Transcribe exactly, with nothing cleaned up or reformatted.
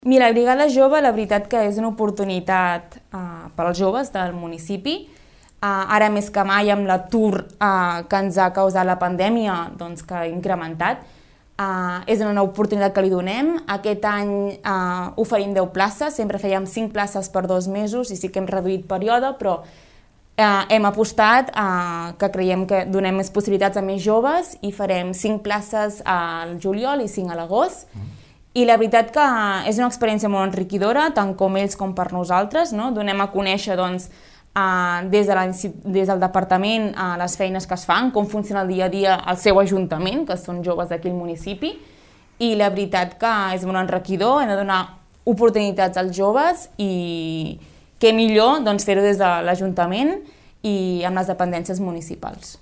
Mira, la Brigada Jove, la veritat que és una oportunitat uh, per als joves del municipi. Uh, ara més que mai amb l'atur uh, que ens ha causat la pandèmia, doncs que ha incrementat, uh, és una nova oportunitat que li donem. Aquest any uh, oferim deu places, sempre fèiem cinc places per dos mesos i sí que hem reduït període, però uh, hem apostat uh, que creiem que donem més possibilitats a més joves i farem cinc places al juliol i cinc a l'agost. Mm. I la veritat que és una experiència molt enriquidora, tant com ells com per nosaltres, no? Donem a conèixer doncs, eh, des, de la, des del departament eh, les feines que es fan, com funciona el dia a dia al seu ajuntament, que són joves d'aquí al municipi, i la veritat que és molt enriquidor, hem de donar oportunitats als joves i què millor doncs, fer-ho des de l'Ajuntament i amb les dependències municipals.